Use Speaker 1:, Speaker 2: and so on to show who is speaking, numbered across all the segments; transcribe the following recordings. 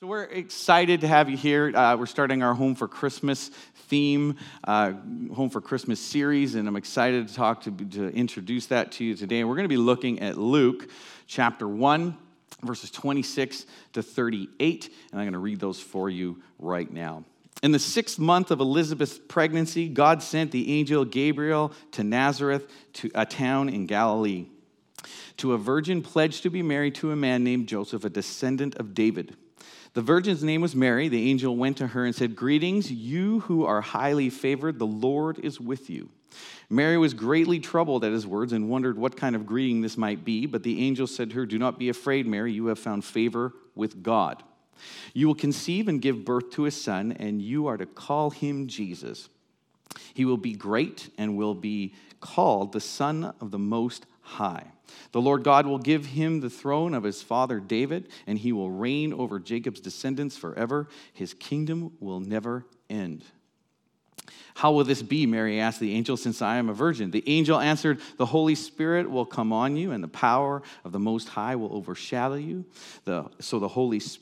Speaker 1: We're excited to have you here. We're starting our Home for Christmas theme, Home for Christmas series, and I'm excited to introduce that to you today. We're going to be looking at Luke chapter 1, verses 26 to 38, and I'm going to read those for you right now. In the 6th month of Elizabeth's pregnancy, God sent the angel Gabriel to Nazareth, to a town in Galilee, to a virgin pledged to be married to a man named Joseph, a descendant of David. The virgin's name was Mary. The angel went to her and said, "Greetings, you who are highly favored, the Lord is with you." Mary was greatly troubled at his words and wondered what kind of greeting this might be. But the angel said to her, "Do not be afraid, Mary. You have found favor with God. You will conceive and give birth to a son, and you are to call him Jesus. He will be great and will be called the Son of the Most High. The Lord God will give him the throne of his father David, and he will reign over Jacob's descendants forever. His kingdom will never end." "How will this be?" Mary asked the angel, "since I am a virgin?" The angel answered, "The Holy Spirit will come on you, and the power of the Most High will overshadow you. So the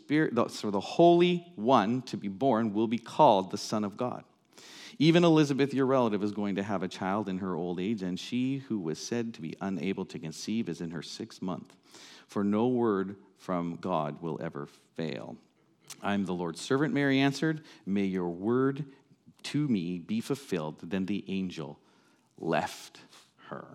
Speaker 1: Holy One to be born will be called the Son of God. Even Elizabeth, your relative, is going to have a child in her old age, and she who was said to be unable to conceive is in her 6th month. For no word from God will ever fail." "I'm the Lord's servant," Mary answered. "May your word to me be fulfilled." Then the angel left her.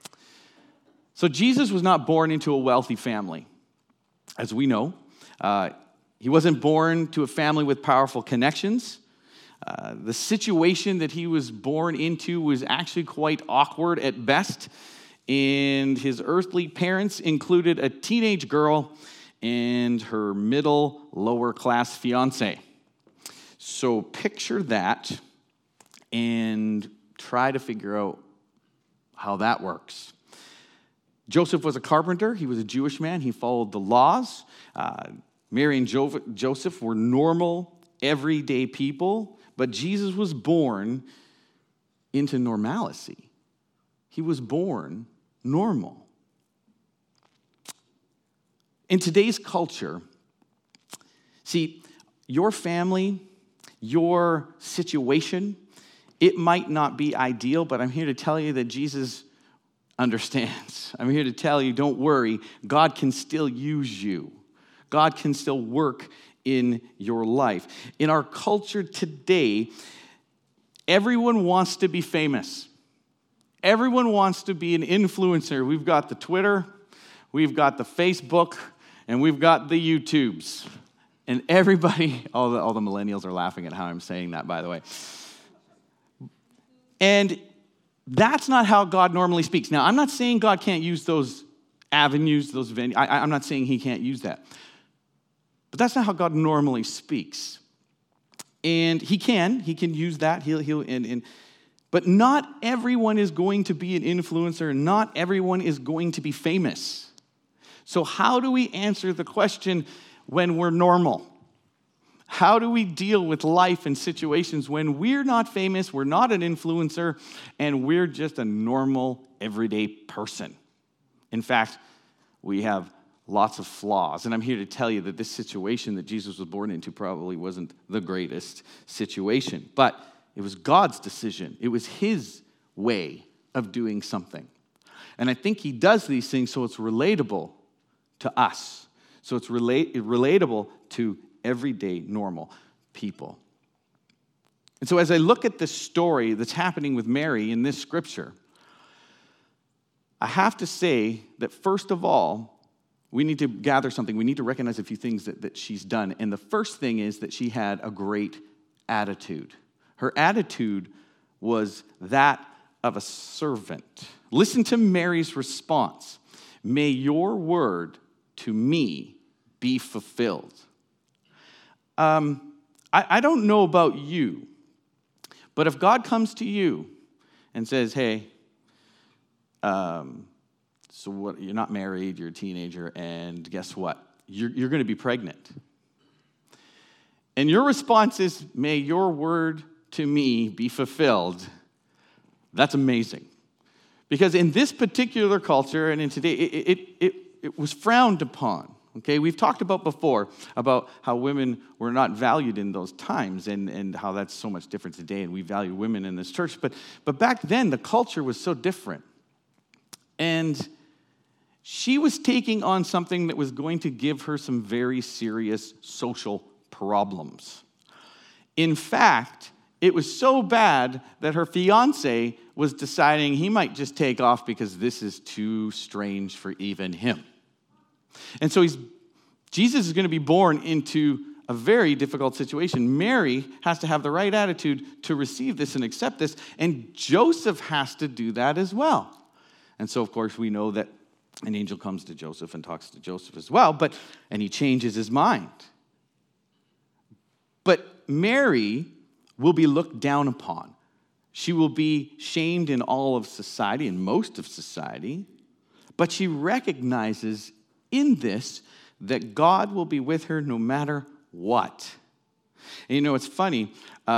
Speaker 1: So Jesus was not born into a wealthy family, as we know. He wasn't born to a family with powerful connections. The situation that he was born into was actually quite awkward at best, and his earthly parents included a teenage girl and her middle lower class fiance. So picture that and try to figure out how that works. Joseph was a carpenter. He was a Jewish man. He followed the laws. Mary and Joseph were normal, everyday people. But Jesus was born into normalcy. He was born normal. In today's culture, see, your family, your situation, it might not be ideal, but I'm here to tell you that Jesus understands. I'm here to tell you, don't worry, God can still use you. God can still work in your life. In our culture today, everyone wants to be famous. Everyone wants to be an influencer. We've got the Twitter, we've got the Facebook, and we've got the YouTubes. And everybody, all the millennials are laughing at how I'm saying that, by the way. And that's not how God normally speaks. Now, I'm not saying God can't use those avenues, those venues. I'm not saying he can't use that. But that's not how God normally speaks. And he can use that. But not everyone is going to be an influencer. Not everyone is going to be famous. So how do we answer the question when we're normal? How do we deal with life and situations when we're not famous, we're not an influencer, and we're just a normal, everyday person? In fact, we have lots of flaws. And I'm here to tell you that this situation that Jesus was born into probably wasn't the greatest situation. But it was God's decision. It was his way of doing something. And I think he does these things so it's relatable to us. So it's relatable to everyday, normal people. And so as I look at this story that's happening with Mary in this scripture, I have to say that first of all, we need to gather something. We need to recognize a few things that she's done. And the first thing is that she had a great attitude. Her attitude was that of a servant. Listen to Mary's response. "May your word to me be fulfilled." I don't know about you, but if God comes to you and says, "Hey, so what? You're not married, you're a teenager, and guess what? You're going to be pregnant." And your response is, "May your word to me be fulfilled." That's amazing. Because in this particular culture and in today, it was frowned upon. Okay, we've talked about before about how women were not valued in those times and how that's so much different today, and we value women in this church. But back then, the culture was so different. And she was taking on something that was going to give her some very serious social problems. In fact, it was so bad that her fiancé was deciding he might just take off because this is too strange for even him. And so Jesus is going to be born into a very difficult situation. Mary has to have the right attitude to receive this and accept this, and Joseph has to do that as well. And so, of course, we know that an angel comes to Joseph and talks to Joseph as well, and he changes his mind. But Mary will be looked down upon. She will be shamed in all of society, in most of society, but she recognizes in this that God will be with her no matter what. And it's funny,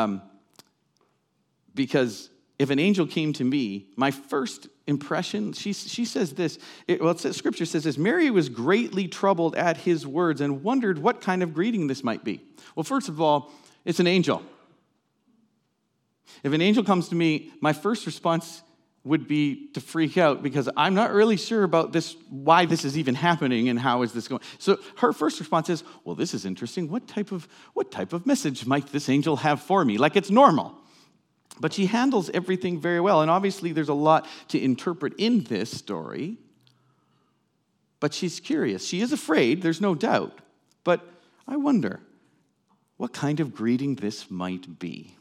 Speaker 1: because if an angel came to me, my first impression, she says this, Scripture says this, Mary was greatly troubled at his words and wondered what kind of greeting this might be. Well, first of all, it's an angel. If an angel comes to me, my first response would be to freak out because I'm not really sure about this, why this is even happening and how is this going. So her first response is, well, this is interesting. What type of message might this angel have for me? Like it's normal. But she handles everything very well. And obviously there's a lot to interpret in this story. But she's curious. She is afraid, there's no doubt. But I wonder what kind of greeting this might be.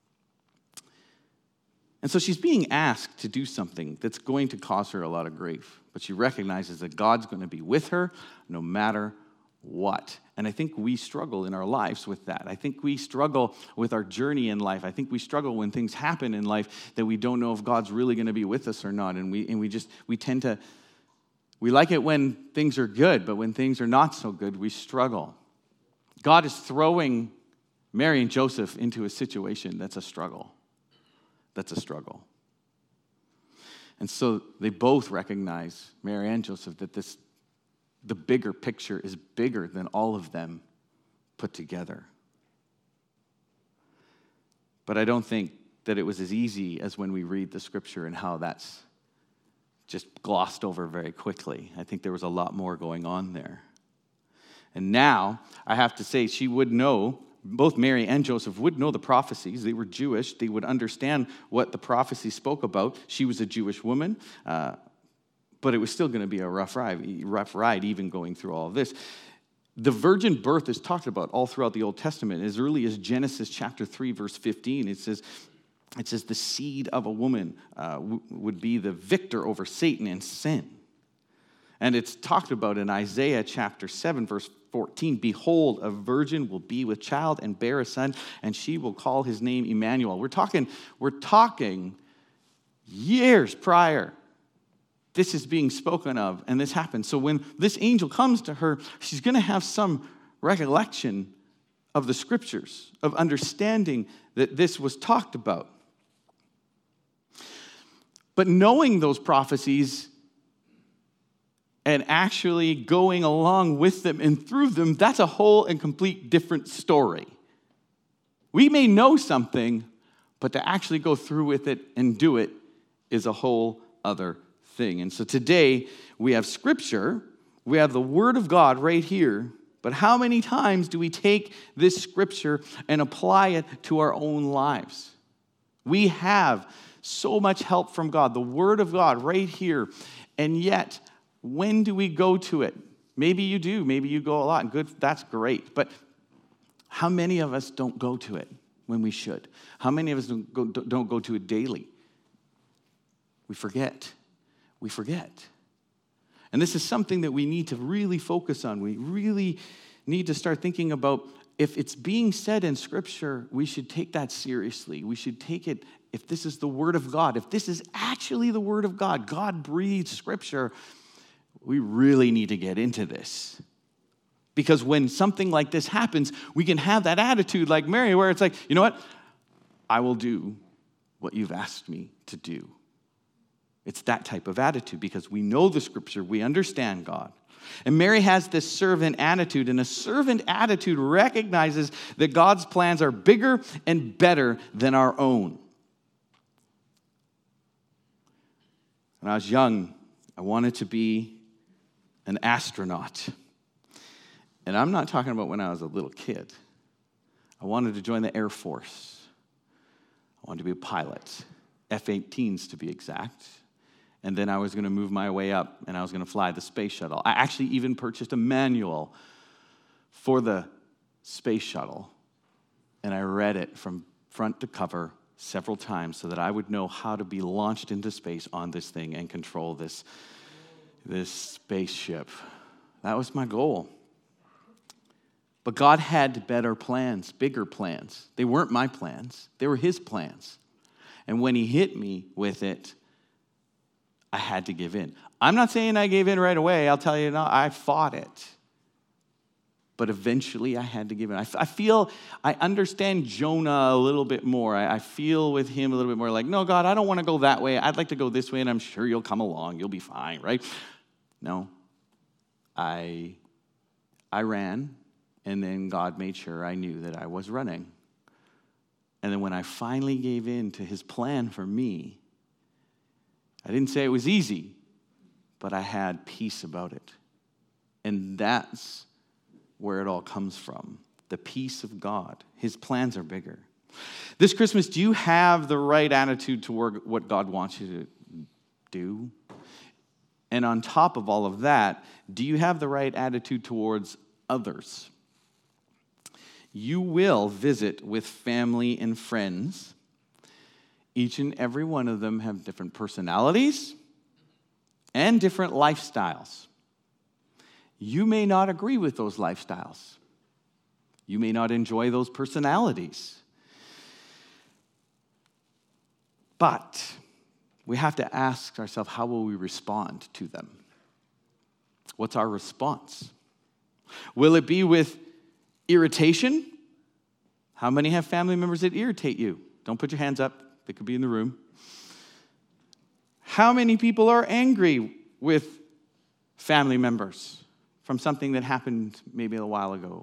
Speaker 1: And so she's being asked to do something that's going to cause her a lot of grief. But she recognizes that God's going to be with her no matter what. And I think we struggle in our lives with that. I think we struggle with our journey in life. I think we struggle when things happen in life that we don't know if God's really going to be with us or not. And we tend to, we like it when things are good, but when things are not so good, we struggle. God is throwing Mary and Joseph into a situation that's a struggle. That's a struggle. And so they both recognize, Mary and Joseph, that the bigger picture is bigger than all of them put together. But I don't think that it was as easy as when we read the Scripture and how that's just glossed over very quickly. I think there was a lot more going on there. And now, I have to say, she would know, both Mary and Joseph would know the prophecies. They were Jewish. They would understand what the prophecy spoke about. She was a Jewish woman, but it was still going to be a rough ride even going through all of this. The virgin birth is talked about all throughout the Old Testament. As early as Genesis chapter 3, verse 15, it says the seed of a woman would be the victor over Satan and sin. And it's talked about in Isaiah chapter 7, verse 14, behold, a virgin will be with child and bear a son, and she will call his name Emmanuel. We're talking years prior. This is being spoken of, and this happens. So when this angel comes to her, she's going to have some recollection of the Scriptures, of understanding that this was talked about. But knowing those prophecies and actually going along with them and through them, that's a whole and complete different story. We may know something, but to actually go through with it and do it is a whole other thing. And so today, we have Scripture, we have the Word of God right here, but how many times do we take this Scripture and apply it to our own lives? We have so much help from God, the Word of God right here, and yet, when do we go to it? Maybe you do. Maybe you go a lot. Good, that's great. But how many of us don't go to it when we should? How many of us don't go to it daily? We forget. We forget. And this is something that we need to really focus on. We really need to start thinking about if it's being said in Scripture, we should take that seriously. We should take it, if this is the Word of God, if this is actually the Word of God, God breathed Scripture, we really need to get into this. Because when something like this happens, we can have that attitude like Mary, where it's like, you know what? I will do what you've asked me to do. It's that type of attitude because we know the scripture, we understand God. And Mary has this servant attitude, and a servant attitude recognizes that God's plans are bigger and better than our own. When I was young, I wanted to be an astronaut. And I'm not talking about when I was a little kid. I wanted to join the Air Force. I wanted to be a pilot, F-18s to be exact. And then I was going to move my way up, and I was going to fly the space shuttle. I actually even purchased a manual for the space shuttle, and I read it from front to cover several times so that I would know how to be launched into space on this thing and control this spaceship. That was my goal. But God had better plans, bigger plans. They weren't my plans. They were his plans. And when he hit me with it, I had to give in. I'm not saying I gave in right away. I'll tell you now, I fought it. But eventually I had to give in. I understand Jonah a little bit more. I feel with him a little bit more like, no, God, I don't want to go that way. I'd like to go this way, and I'm sure you'll come along. You'll be fine, right? No. I ran, and then God made sure I knew that I was running. And then when I finally gave in to his plan for me, I didn't say it was easy, but I had peace about it. And that's where it all comes from, the peace of God. His plans are bigger. This Christmas, do you have the right attitude toward what God wants you to do? And on top of all of that, do you have the right attitude towards others? You will visit with family and friends. Each and every one of them have different personalities and different lifestyles. You may not agree with those lifestyles. You may not enjoy those personalities. But we have to ask ourselves, how will we respond to them? What's our response? Will it be with irritation? How many have family members that irritate you? Don't put your hands up. They could be in the room. How many people are angry with family members from something that happened maybe a while ago?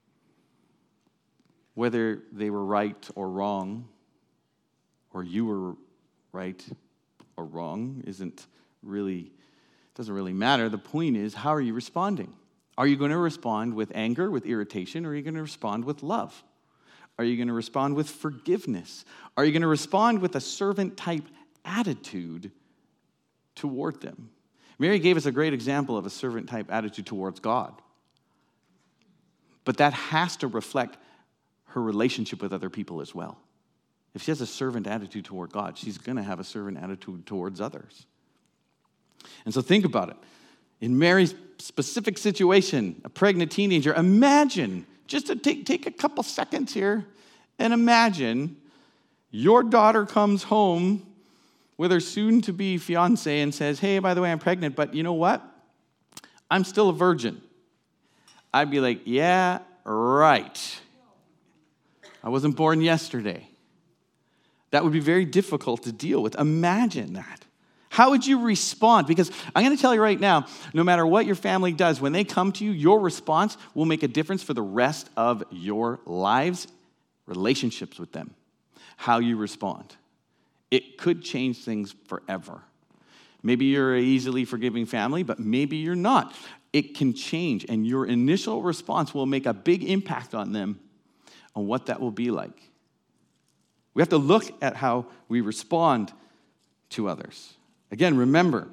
Speaker 1: Whether they were right or wrong, or you were right or wrong, doesn't really matter. The point is, how are you responding? Are you going to respond with anger, with irritation, or are you going to respond with love? Are you going to respond with forgiveness? Are you going to respond with a servant-type attitude toward them? Mary gave us a great example of a servant-type attitude towards God. But that has to reflect her relationship with other people as well. If she has a servant attitude toward God, she's going to have a servant attitude towards others. And so think about it. In Mary's specific situation, a pregnant teenager, imagine, just to take a couple seconds here, and imagine your daughter comes home with her soon-to-be fiancé and says, hey, by the way, I'm pregnant, but you know what? I'm still a virgin. I'd be like, yeah, right. I wasn't born yesterday. That would be very difficult to deal with. Imagine that. How would you respond? Because I'm going to tell you right now, no matter what your family does, when they come to you, your response will make a difference for the rest of your lives, relationships with them, how you respond. It could change things forever. Maybe you're an easily forgiving family, but maybe you're not. It can change, and your initial response will make a big impact on them, on what that will be like. We have to look at how we respond to others. Again, remember,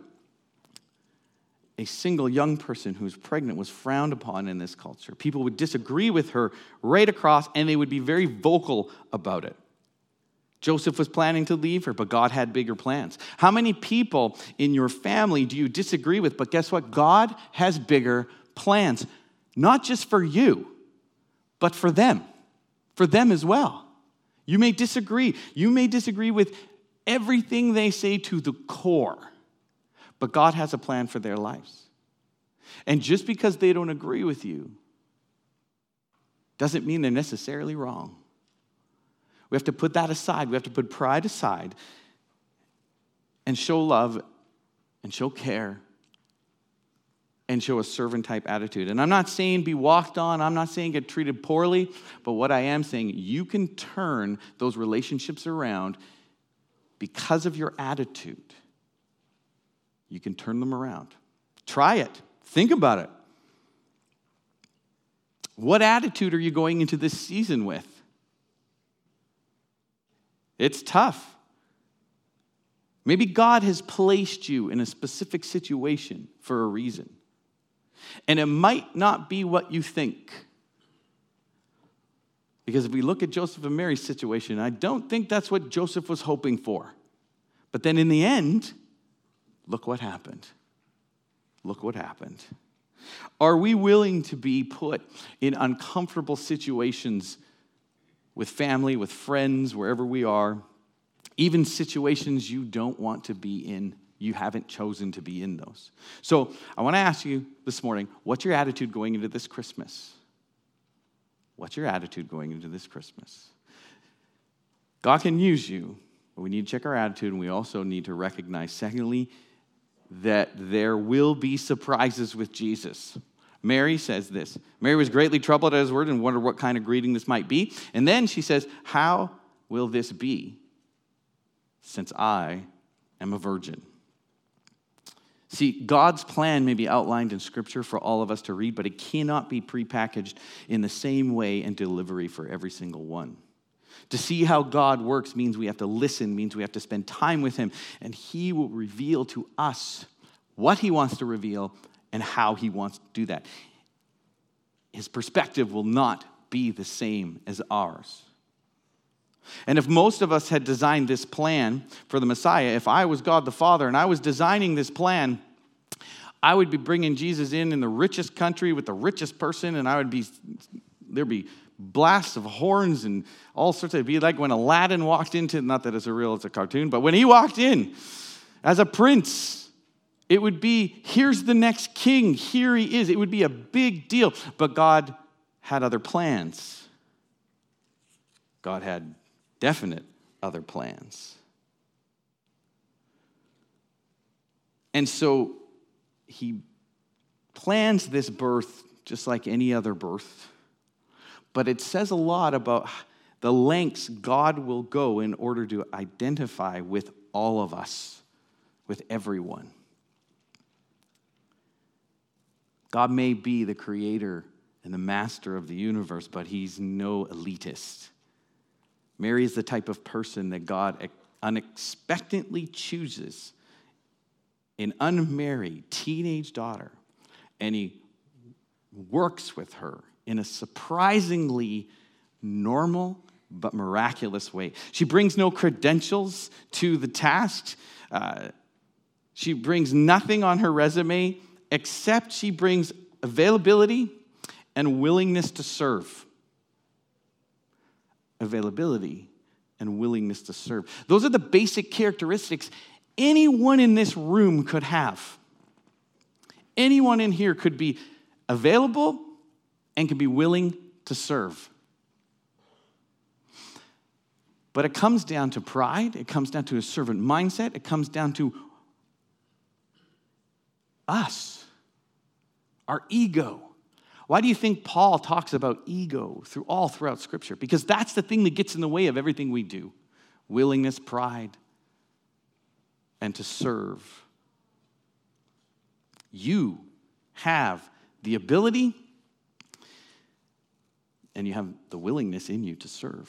Speaker 1: a single young person who's pregnant was frowned upon in this culture. People would disagree with her right across, and they would be very vocal about it. Joseph was planning to leave her, but God had bigger plans. How many people in your family do you disagree with? But guess what? God has bigger plans, not just for you, but for them as well. You may disagree. You may disagree with everything they say to the core, but God has a plan for their lives. And just because they don't agree with you doesn't mean they're necessarily wrong. We have to put that aside. We have to put pride aside and show love and show care and show a servant-type attitude. And I'm not saying be walked on. I'm not saying get treated poorly. But what I am saying, you can turn those relationships around because of your attitude. You can turn them around. Try it. Think about it. What attitude are you going into this season with? It's tough. Maybe God has placed you in a specific situation for a reason. And it might not be what you think. Because if we look at Joseph and Mary's situation, I don't think that's what Joseph was hoping for. But then in the end, look what happened. Look what happened. Are we willing to be put in uncomfortable situations with family, with friends, wherever we are, even situations you don't want to be in? You haven't chosen to be in those. So I want to ask you this morning, what's your attitude going into this Christmas? What's your attitude going into this Christmas? God can use you, but we need to check our attitude, and we also need to recognize, secondly, that there will be surprises with Jesus. Mary says this. Mary was greatly troubled at his word and wondered what kind of greeting this might be. And then she says, how will this be, since I am a virgin? See, God's plan may be outlined in Scripture for all of us to read, but it cannot be prepackaged in the same way and delivery for every single one. To see how God works means we have to listen, means we have to spend time with him, and he will reveal to us what he wants to reveal and how he wants to do that. His perspective will not be the same as ours. And if most of us had designed this plan for the Messiah, if I was God the Father and I was designing this plan, I would be bringing Jesus in the richest country with the richest person, and there'd be blasts of horns and all sorts of, it'd be like when Aladdin walked into, not that it's a cartoon, but when he walked in as a prince, it would be, here's the next king, here he is. It would be a big deal, but God had other plans. God had definite other plans. And so he plans this birth just like any other birth, but it says a lot about the lengths God will go in order to identify with all of us, with everyone. God may be the creator and the master of the universe, but he's no elitist. Mary is the type of person that God unexpectedly chooses, an unmarried teenage daughter, and he works with her in a surprisingly normal but miraculous way. She brings no credentials to the task. She brings nothing on her resume except she brings availability and willingness to serve. Availability and willingness to serve. Those are the basic characteristics anyone in this room could have. Anyone in here could be available and can be willing to serve. But it comes down to pride. It comes down to a servant mindset. It comes down to us, our ego. Why do you think Paul talks about ego all throughout Scripture? Because that's the thing that gets in the way of everything we do. Willingness, pride, and to serve. You have the ability and you have the willingness in you to serve.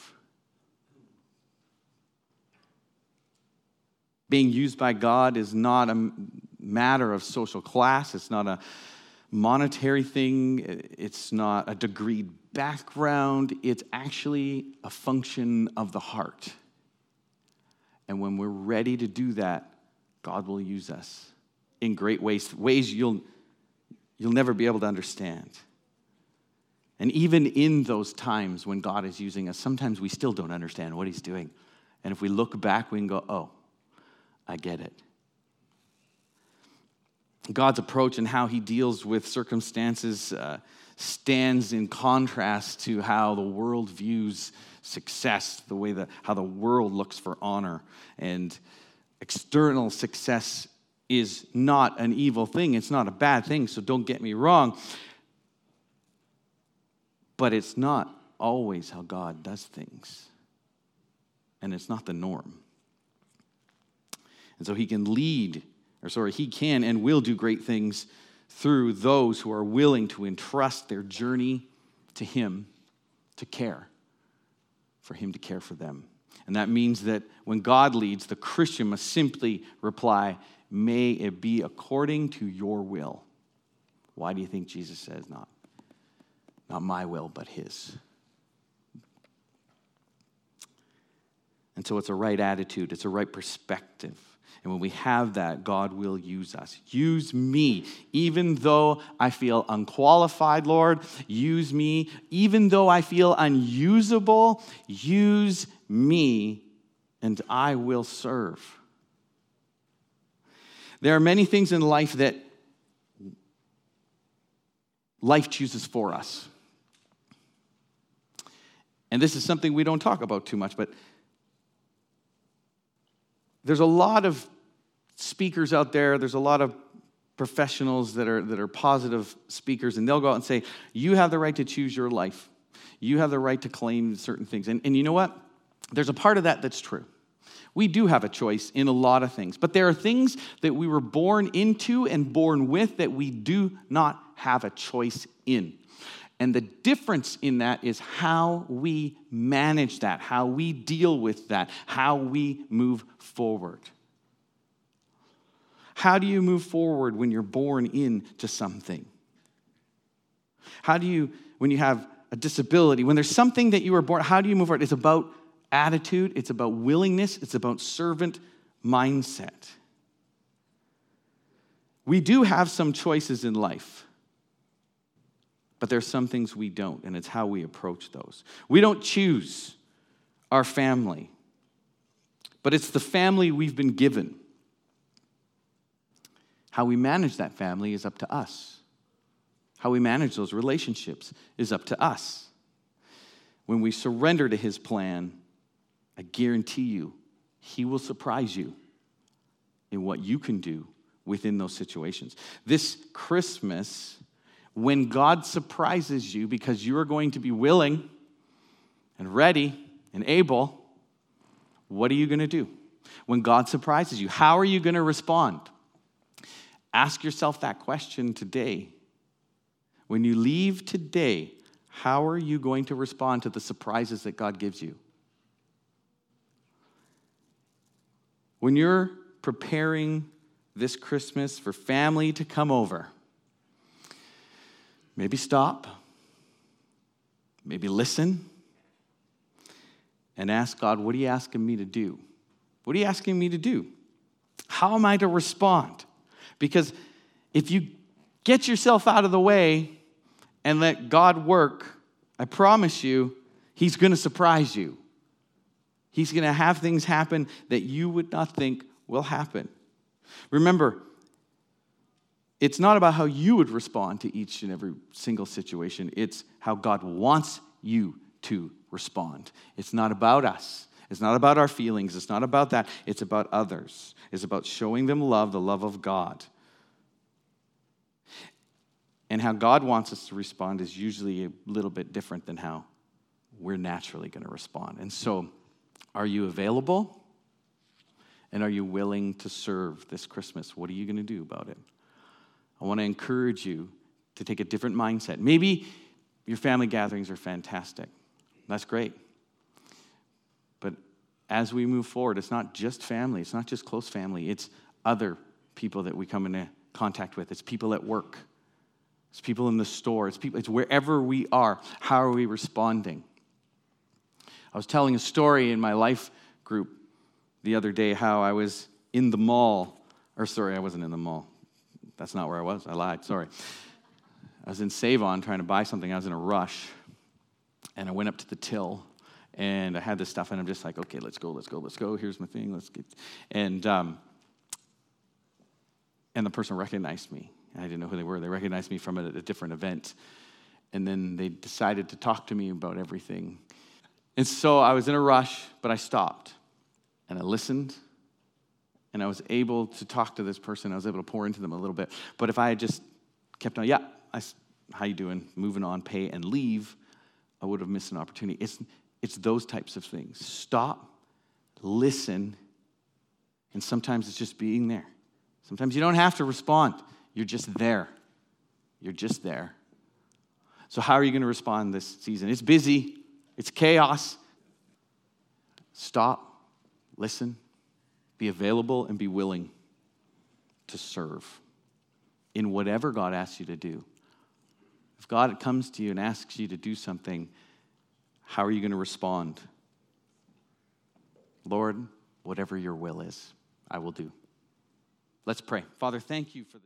Speaker 1: Being used by God is not a matter of social class. It's not a monetary thing. It's not a degree background. It's actually a function of the heart. And when we're ready to do that, God will use us in great ways you'll never be able to understand. And even in those times when God is using us, sometimes we still don't understand what he's doing. And if we look back, we can go, oh, I get it. God's approach and how he deals with circumstances stands in contrast to how the world views success, how the world looks for honor. And external success is not an evil thing. It's not a bad thing, so don't get me wrong. But it's not always how God does things. And it's not the norm. And so he can he can and will do great things through those who are willing to entrust their journey to him to care, for him to care for them. And that means that when God leads, the Christian must simply reply, may it be according to your will. Why do you think Jesus says not my will, but his? And so it's a right attitude. It's a right perspective. And when we have that, God will use us. Use me, even though I feel unqualified, Lord. Use me, even though I feel unusable. Use me, and I will serve. There are many things in life that life chooses for us. And this is something we don't talk about too much, but there's a lot of speakers out there, there's a lot of professionals that are positive speakers, and they'll go out and say, you have the right to choose your life. You have the right to claim certain things. And you know what? There's a part of that that's true. We do have a choice in a lot of things, but there are things that we were born into and born with that we do not have a choice in. And the difference in that is how we manage that, how we deal with that, how we move forward. How do you move forward when you're born into something? How do you, when you have a disability, when there's something that you were born, how do you move forward? It's about attitude, it's about willingness, it's about servant mindset. We do have some choices in life. But there's some things we don't, and it's how we approach those. We don't choose our family, but it's the family we've been given. How we manage that family is up to us. How we manage those relationships is up to us. When we surrender to his plan, I guarantee you, he will surprise you in what you can do within those situations. This Christmas, when God surprises you because you are going to be willing and ready and able, what are you going to do? When God surprises you, how are you going to respond? Ask yourself that question today. When you leave today, how are you going to respond to the surprises that God gives you? When you're preparing this Christmas for family to come over, maybe stop, maybe listen, and ask God, what are you asking me to do? What are you asking me to do? How am I to respond? Because if you get yourself out of the way and let God work, I promise you, he's going to surprise you. He's going to have things happen that you would not think will happen. Remember, it's not about how you would respond to each and every single situation. It's how God wants you to respond. It's not about us. It's not about our feelings. It's not about that. It's about others. It's about showing them love, the love of God. And how God wants us to respond is usually a little bit different than how we're naturally going to respond. And so, are you available? And are you willing to serve this Christmas? What are you going to do about it? I want to encourage you to take a different mindset. Maybe your family gatherings are fantastic. That's great. But as we move forward, it's not just family. It's not just close family. It's other people that we come into contact with. It's people at work. It's people in the store. It's wherever we are. How are we responding? I was telling a story in my life group the other day how I was in the mall. I wasn't in the mall. That's not where I was. I lied. Sorry. I was in Save-On trying to buy something. I was in a rush. And I went up to the till. And I had this stuff. And I'm just like, okay, let's go. Here's my thing. Let's get. And the person recognized me. I didn't know who they were. They recognized me from a different event. And then they decided to talk to me about everything. And so I was in a rush, but I stopped. And I listened. and I was able to talk to this person. I was able to pour into them a little bit. But if I had just kept on, how you doing, moving on, pay, and leave, I would have missed an opportunity. It's those types of things. Stop, listen, and sometimes it's just being there. Sometimes you don't have to respond. You're just there. You're just there. So how are you going to respond this season? It's busy. It's chaos. Stop, listen, be available, and be willing to serve in whatever God asks you to do. If God comes to you and asks you to do something, how are you going to respond? Lord, whatever your will is, I will do. Let's pray. Father, thank you for the